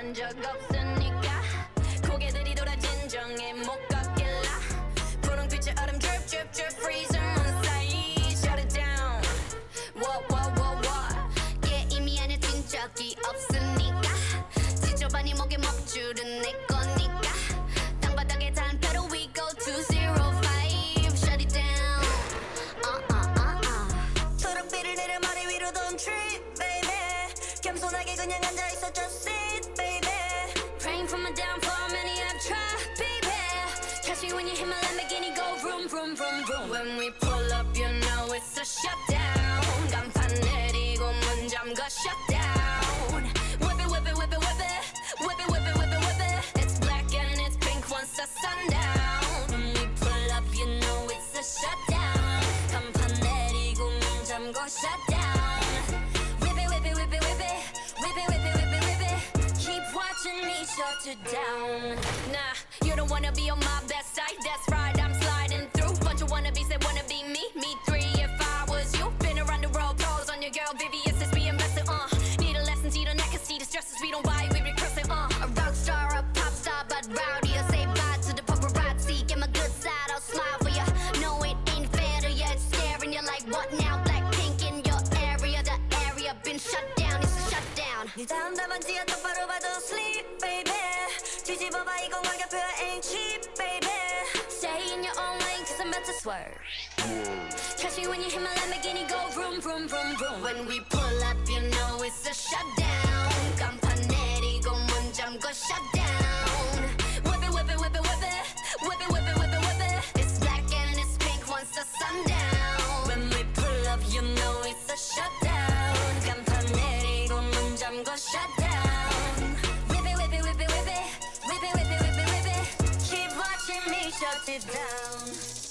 한 적 없으니까 고개들이 돌아 진정해 못 걷길라 분홍빛의 얼음 drip drip drip freezer on side shut it down what yeah 이미 안에 뛴 적이 없으니까 지저분이 목에 먹줄은 내 거니까 땅바닥에 단패로 we go 205 shut it down 초록빛을 내려 머리 위로 don't trip baby 겸손하게 그냥 앉아있어 just sit baby praying for my downfall many have tried baby catch me when you hit my Lamborghini go vroom vroom vroom vroom when we pull up you know it's a shutdown 간판 내리고 문 잠궈 shut down whip it whip it whip it whip it whip it whip it whip it whip it it's black and it's pink once the sundown when we pull up you know it's a shutdown 간판 내리고 문 잠궈 shut down whip it whip it whip it whip it whip it whip it whip it whip it keep watching me shut it down nah you don't wanna be on my best side that's right I'm sliding through bunch of wannabes that wanna be me three if I was you been around the world pose on your girl VVS is being invested need a lesson see the neck and see the stresses we don't buy we regress it a rock star a pop star but rowdy I say bye to the paparazzi get my good side I'll smile for ya no it ain't fair to ya it's staring you like what now Blackpink in your area the area been shut down it's a shutdown 네 다음 답안지야 똑바로 봐도 sleep baby 뒤집어봐 이건 가격표야 ain't cheap baby stay in your own lane cause I'm about to swerve catch me when you hit my Lamborghini go vroom vroom vroom vroom when we pull up you know it's a shutdown 간판 내리고 문 잠궈 shut down whip it whip it whip it whip it whip it whip it whip it whip it it's black and it's pink once the sundown when we pull up you know it's a shutdown 간판 내리고 문 잠궈 shut down whip it whip it whip it whip it whip it whip it whip it whip it keep watching me shut it down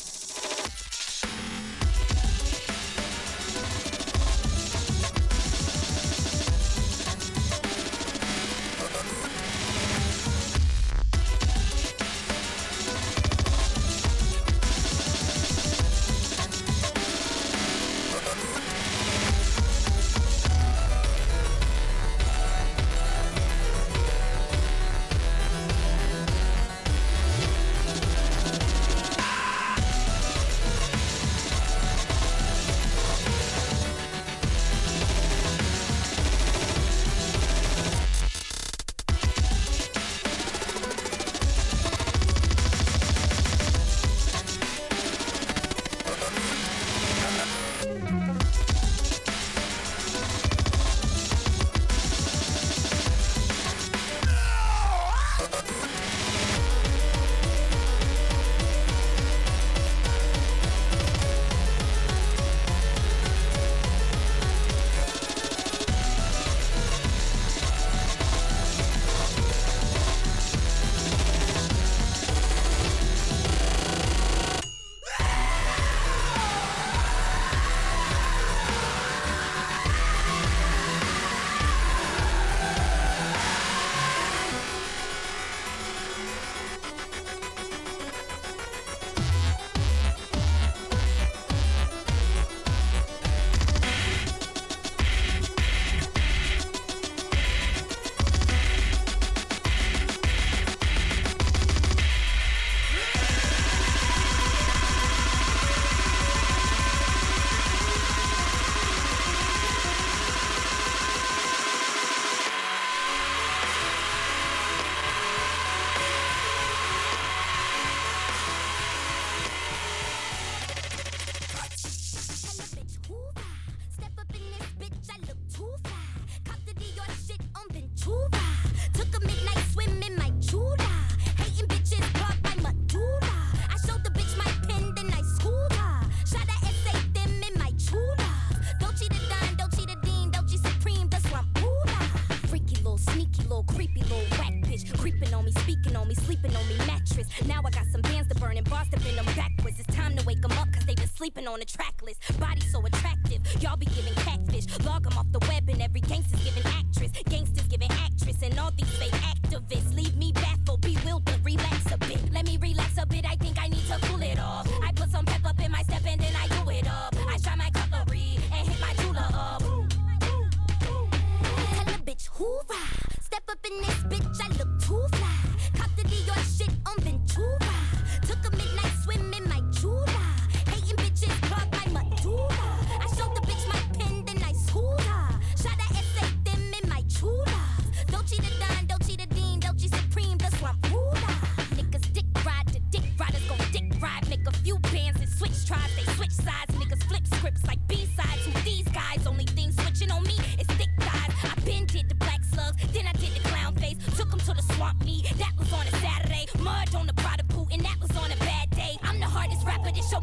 sleeping on the track list. Body so attractive, y'all be giving catfish. Log them off the web and every gangster's giving actress. Gangsters giving actress and all these fake activists. Leave me baffled, bewildered, relax a bit. Let me relax a bit, I think I need to cool it off. I put some pep up in my step and then I do it up. I try my cutlery and hit my jeweler up. Tell a bitch, hoorah, step up in this bitch.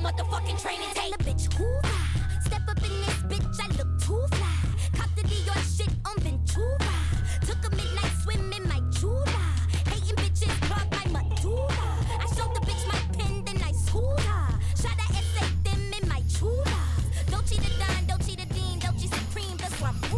motherfucking train and take the bitch hoorah. Step up in this bitch, I look too fly. Cop the Dior shit on Ventura. Took a midnight swim in my Jura. Hating bitches clog my medulla. I showed the bitch my pin, then I schooled her. Shot a essay them in my chula. Dolce the Don, Dolce the Dean, Dolce Supreme, that's what I'm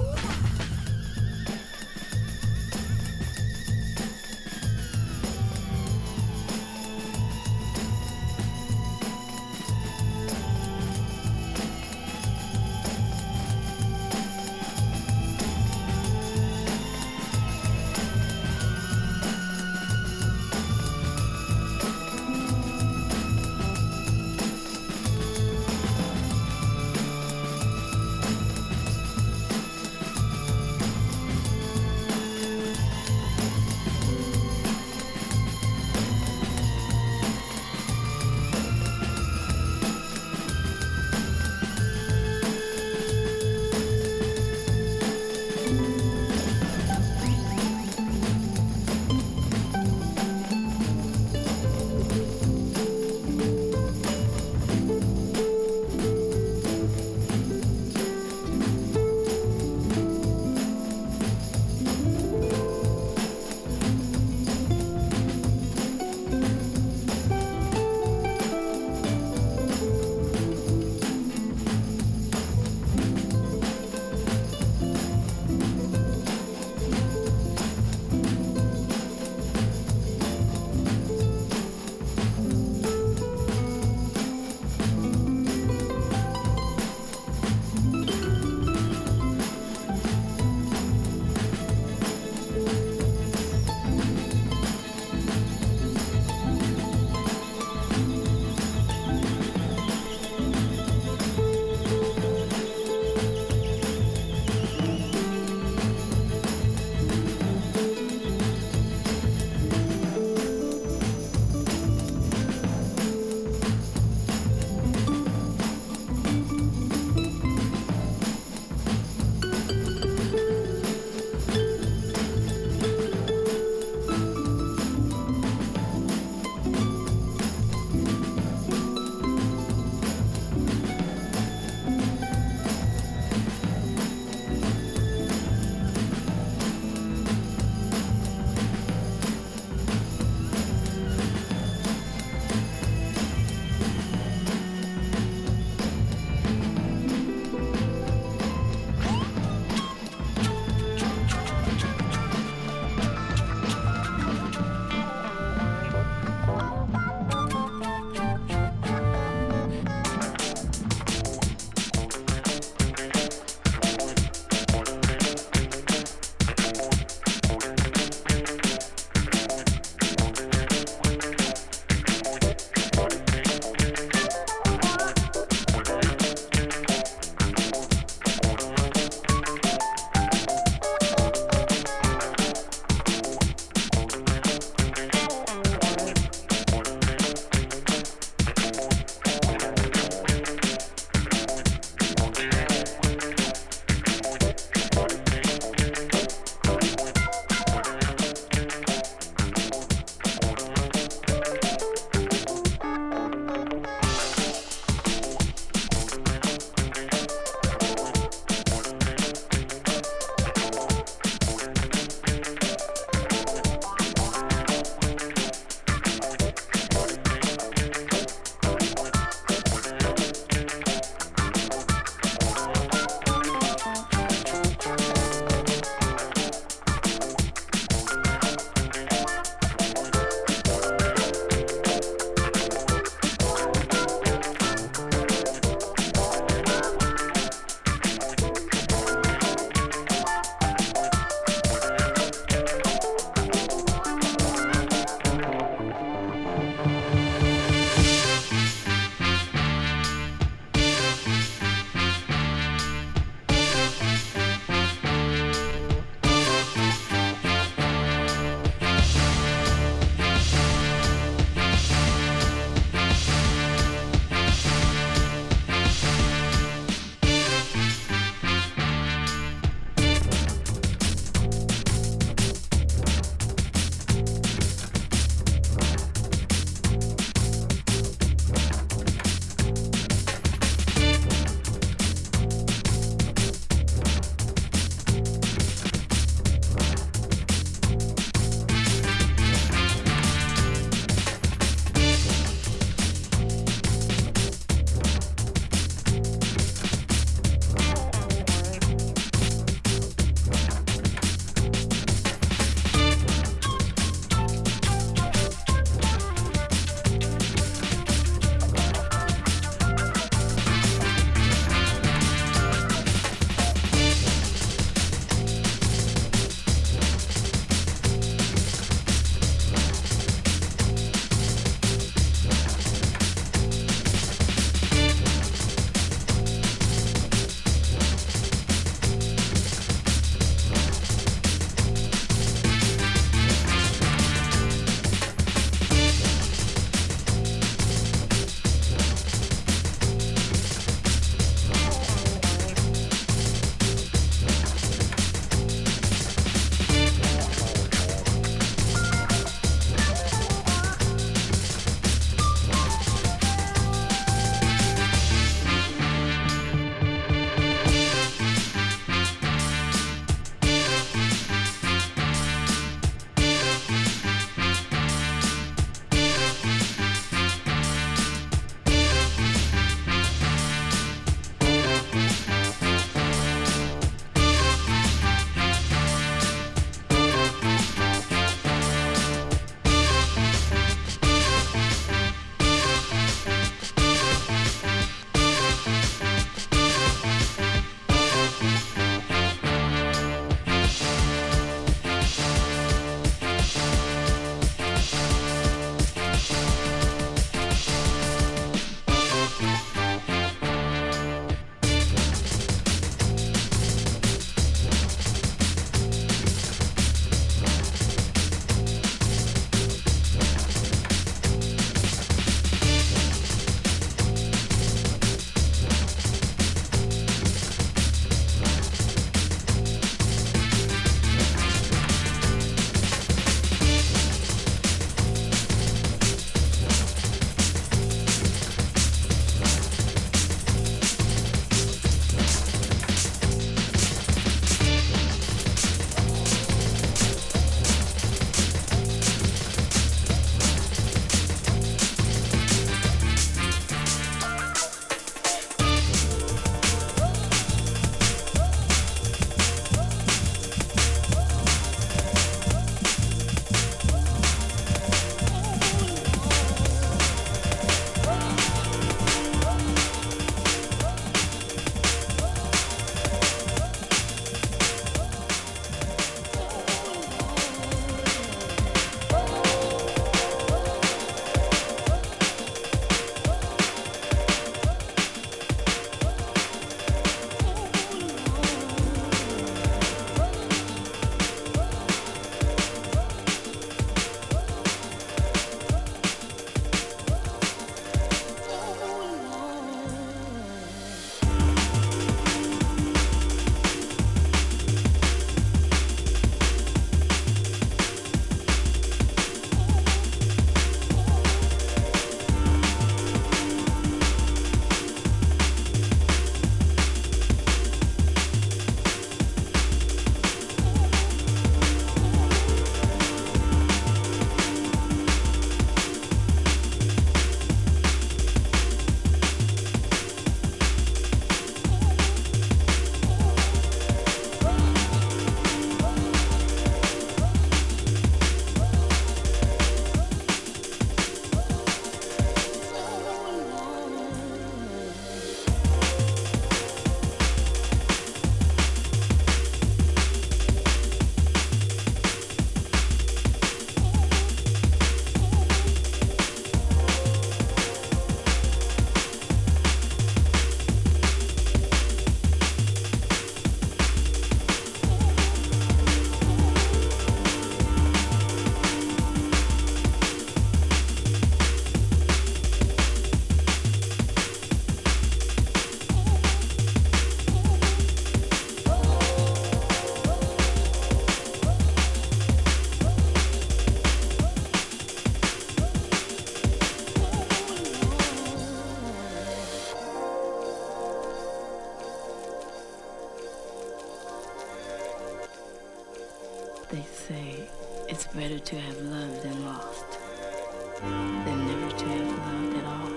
to have loved and lost than never to have loved at all.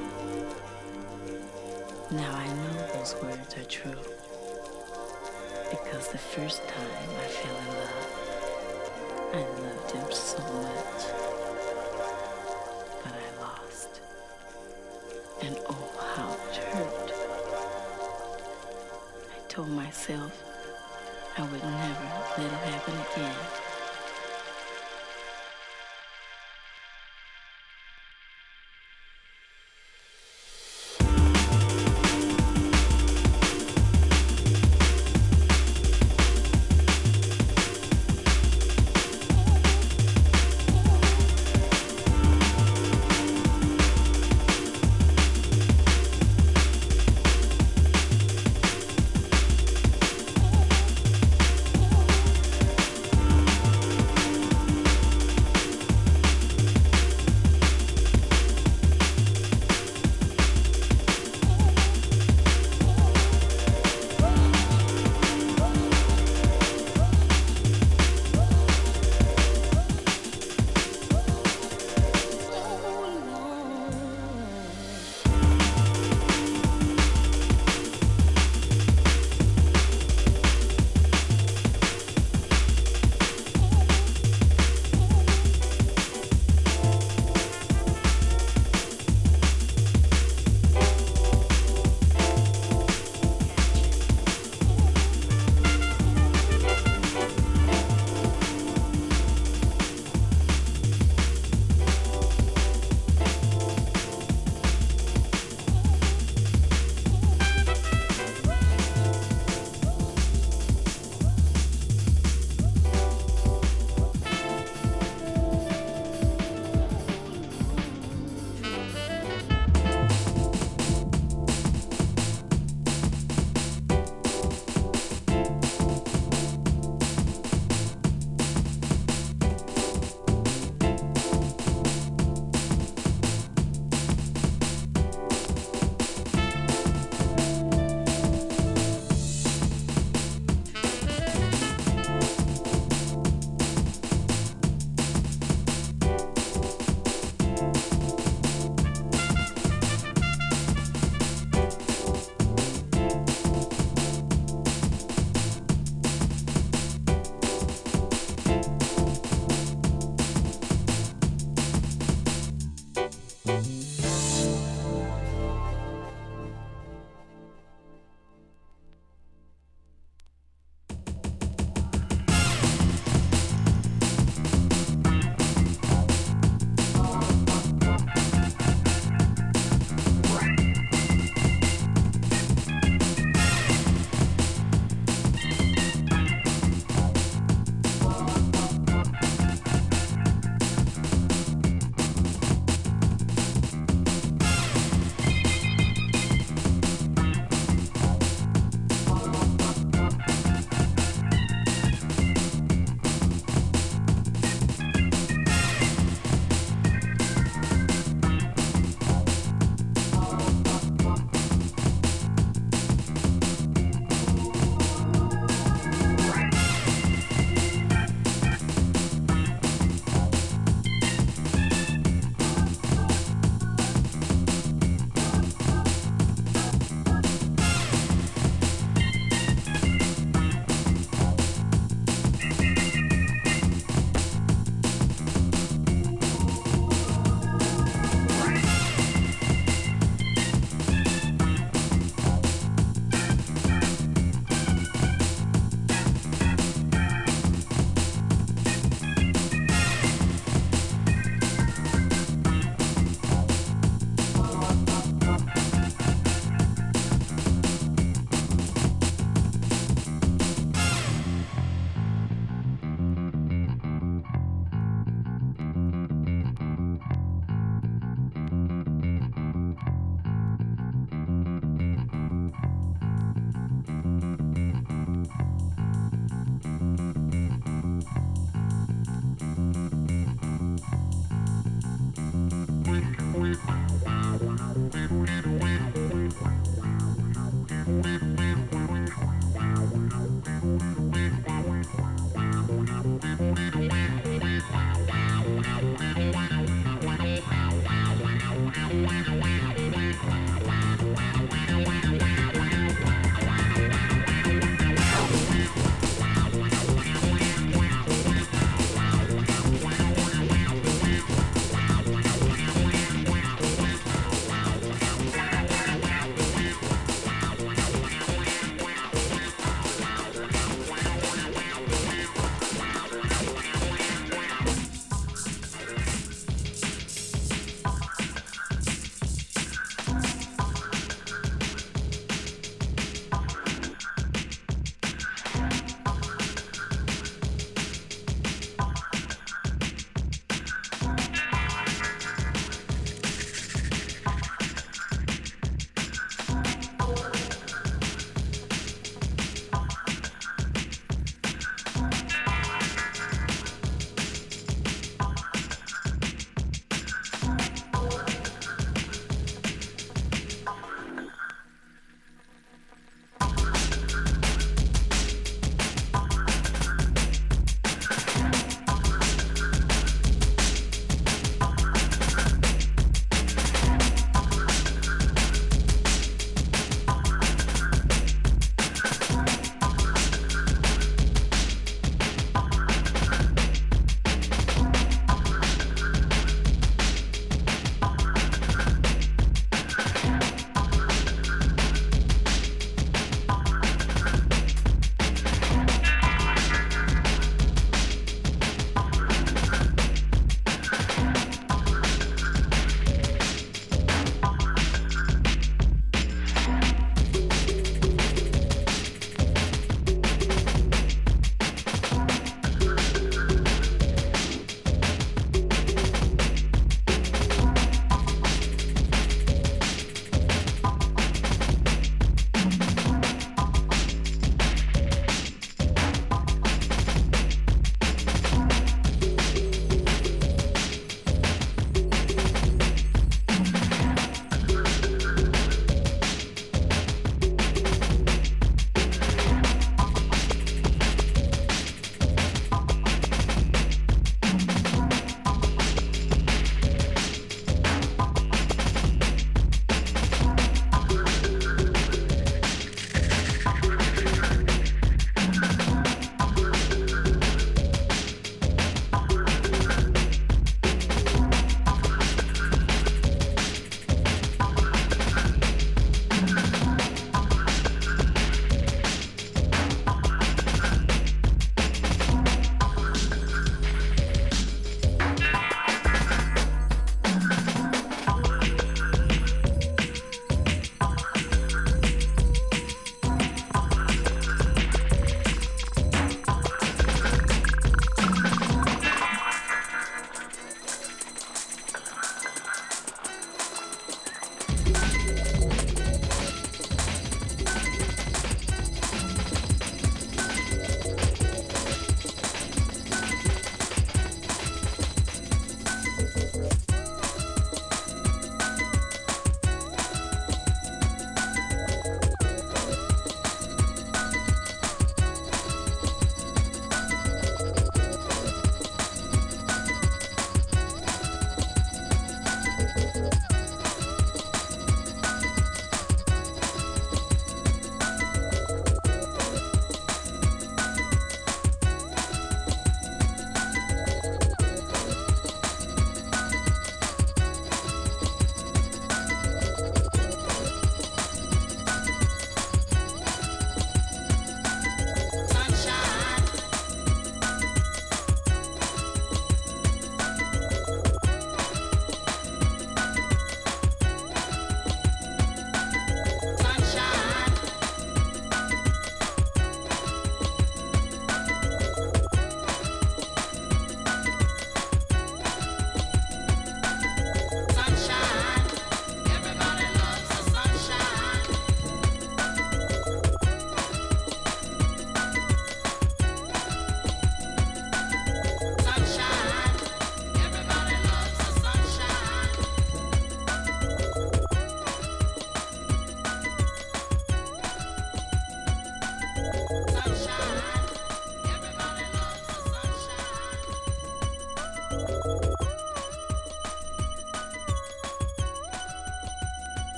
Now I know those words are true, because the first time I fell in love, I loved him so much, but I lost. And oh, how it hurt. I told myself I would never let it happen again.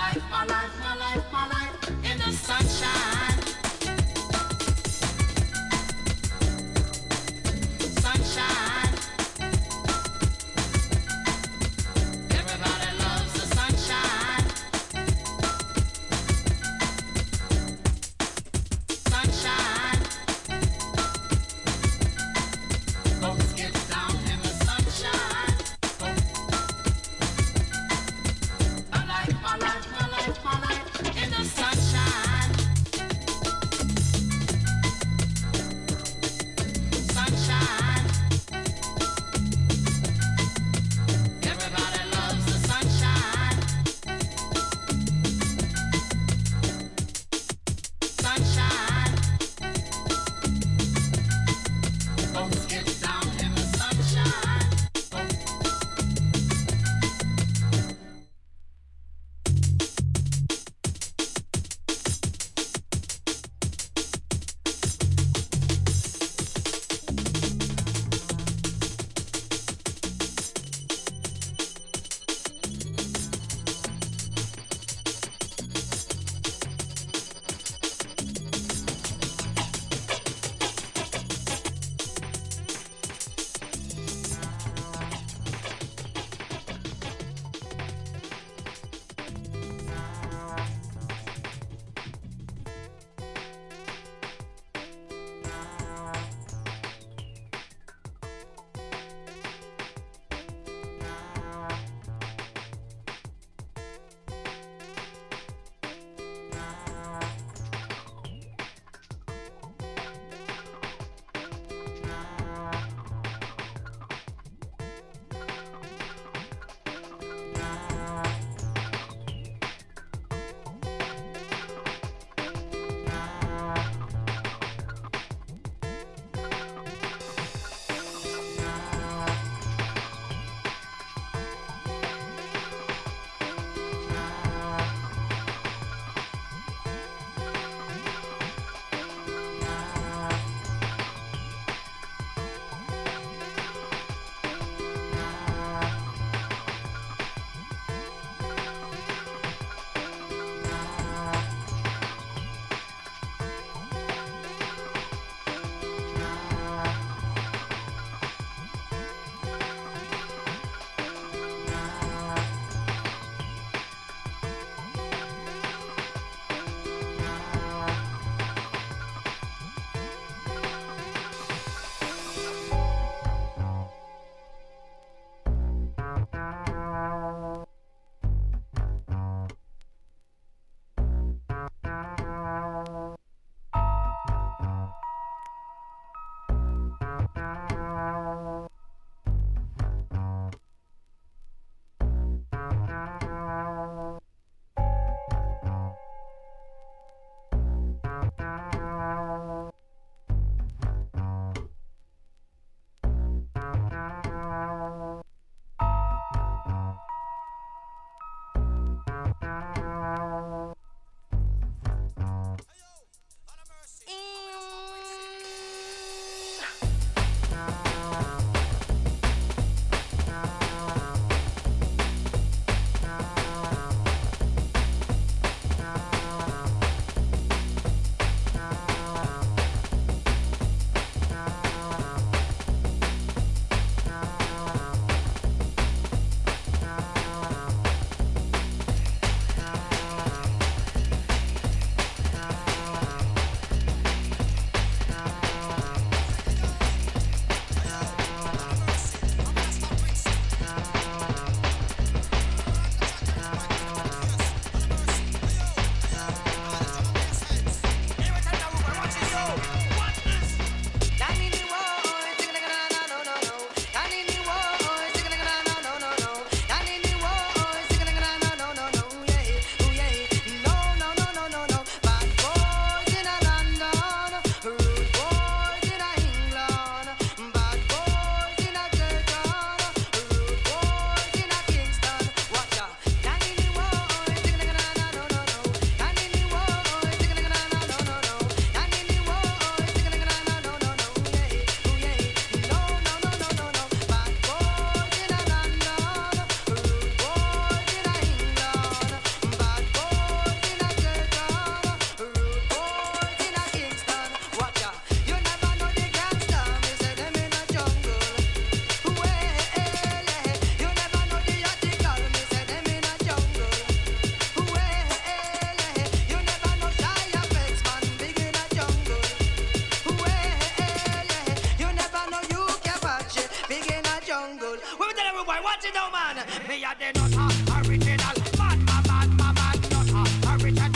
life, my life, my life, my life in the sunshine. Sunshine. Everybody loves the sunshine. Sunshine. Folks get down in the sunshine. My life, my life, my life, my life. Watch it now, man. Me a the nutter, original. Mad nutter. Original.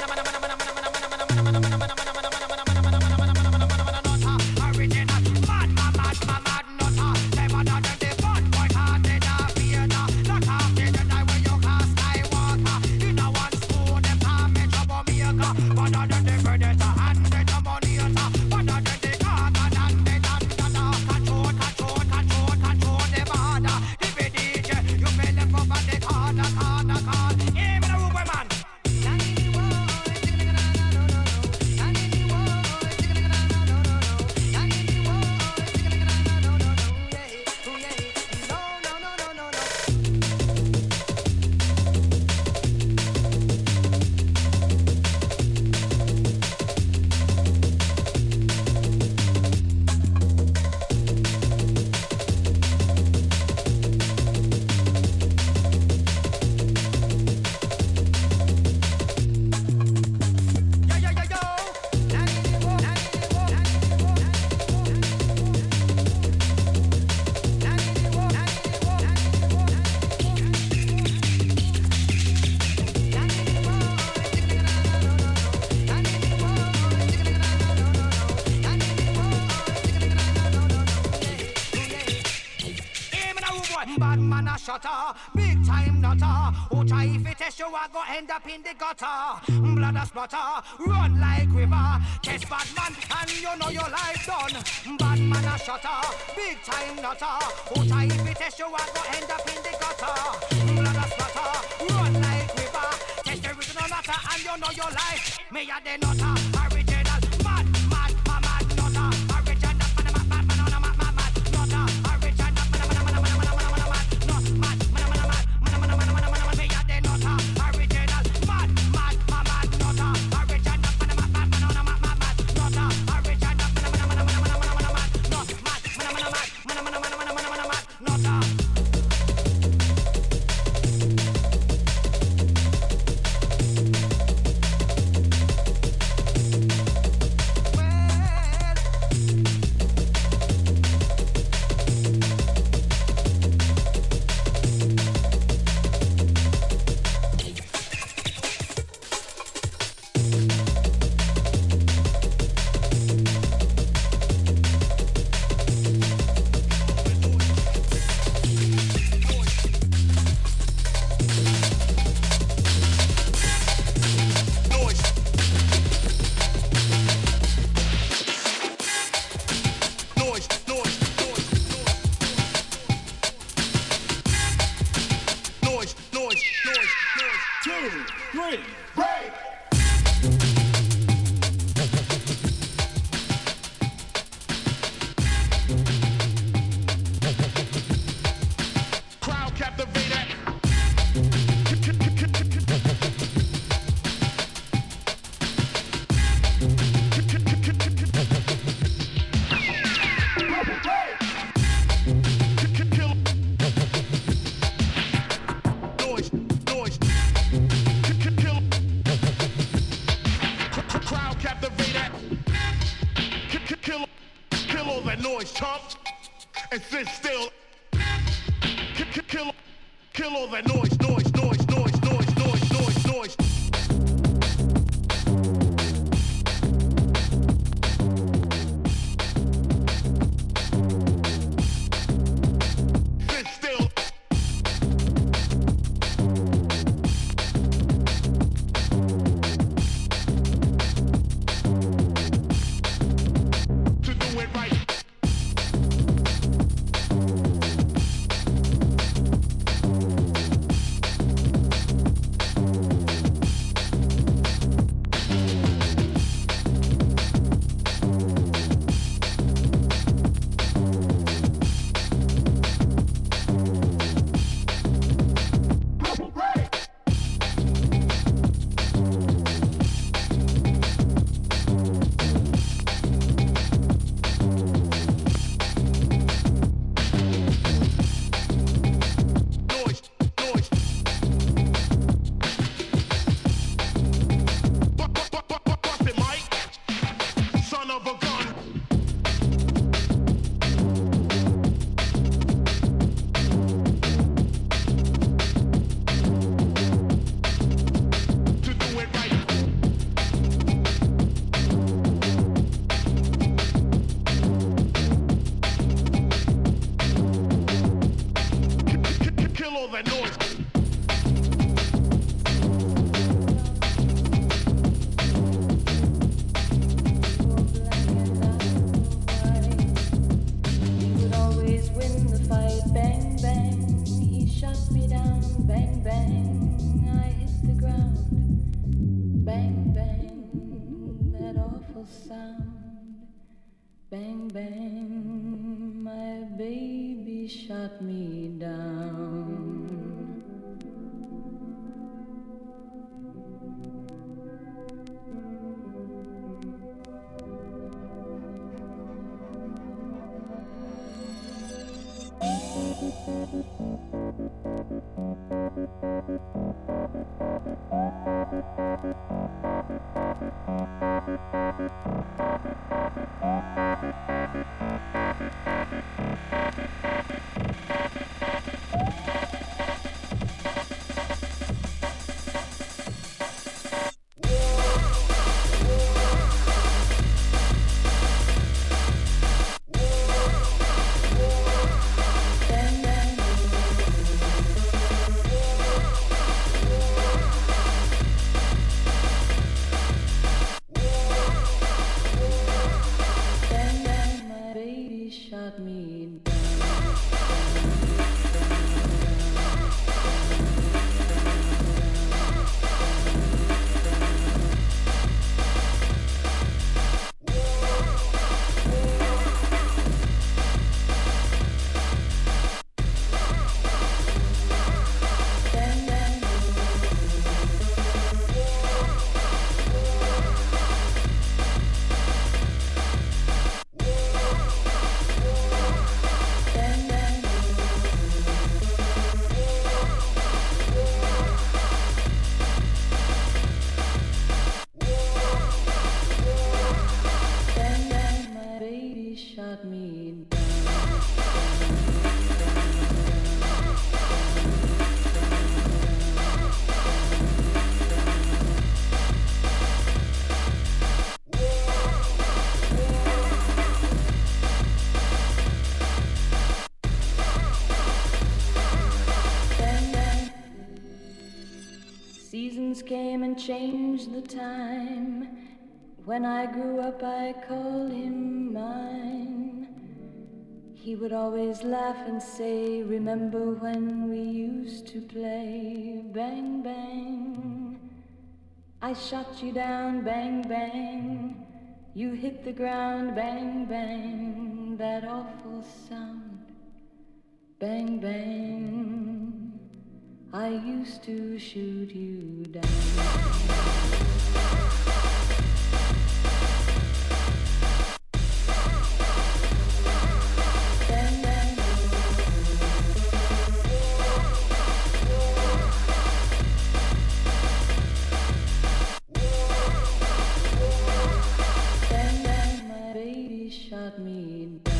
Bad man a shutter, big time nutter. Who try if it test you, I go end up in the gutter. Blood a splatter, run like river. Test bad man and you know your life done. Bad man a shutter, big time nutter. Who try if it test you, I go end up in the gutter. Blood a splatter, run like river. Test the original nutter and you know your life. Me a the nutter, original. Mad nutter. Original, mad nutter. Original. And sit still. Kill all that noise, noise, noise, noise, noise, noise, noise, noise. Sit still. To do it right. awful sound. Bang, bang, my baby shot me down. Shot me down. Shot me down. Seasons came and changed the time. When I grew up, I called him mine. He would always laugh and say, remember when we used to play? Bang, bang, I shot you down. Bang, bang, you hit the ground. Bang, bang, that awful sound. Bang, bang, I used to shoot you down. Shot me down.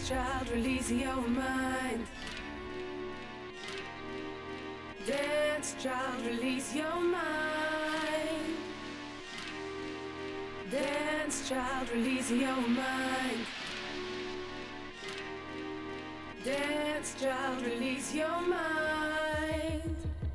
Dance, child, release your mind. Dance, child, release your mind. Dance, child, release your mind. Dance, child, release your mind.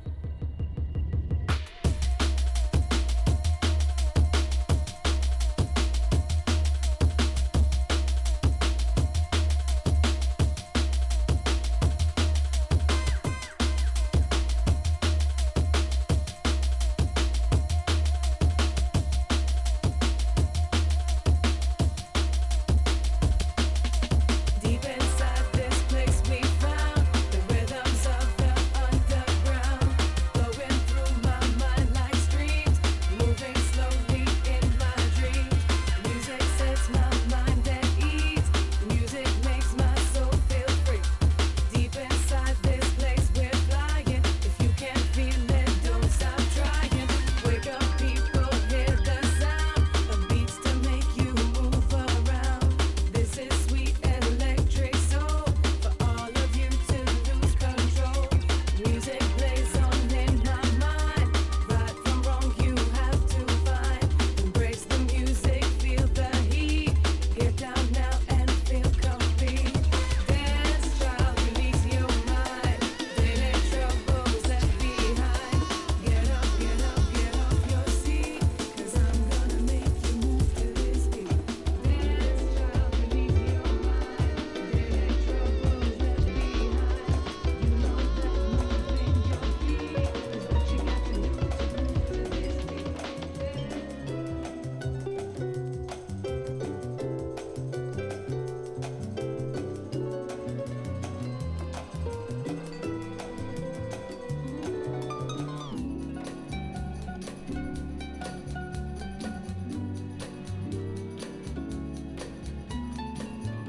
Deep inside this place we found the rhythms of the underground, flowing through my mind like streams, moving slowly in my dreams. Music sets my mind at ease. Music makes my soul feel free. Deep inside this place we're flying. If you can't feel it, don't stop trying. Wake up, people, hear the sound of beats to make you move around. This is sweet electric soul for all of you to lose control. Music plays on in my mind. Right from wrong you have to find. Embrace the music, feel the heat. Get down now and feel comfy. Dance, child, release your mind. Daily troubles left behind. Get up, get up, get off your seat. 'Cause I'm gonna make you move to this beat. Dance, child, release your mind. Daily troubles left behind. You know that moving your feet is what you got to do to move to this beat.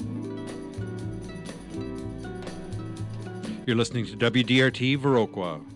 You're listening to WDRT Viroqua.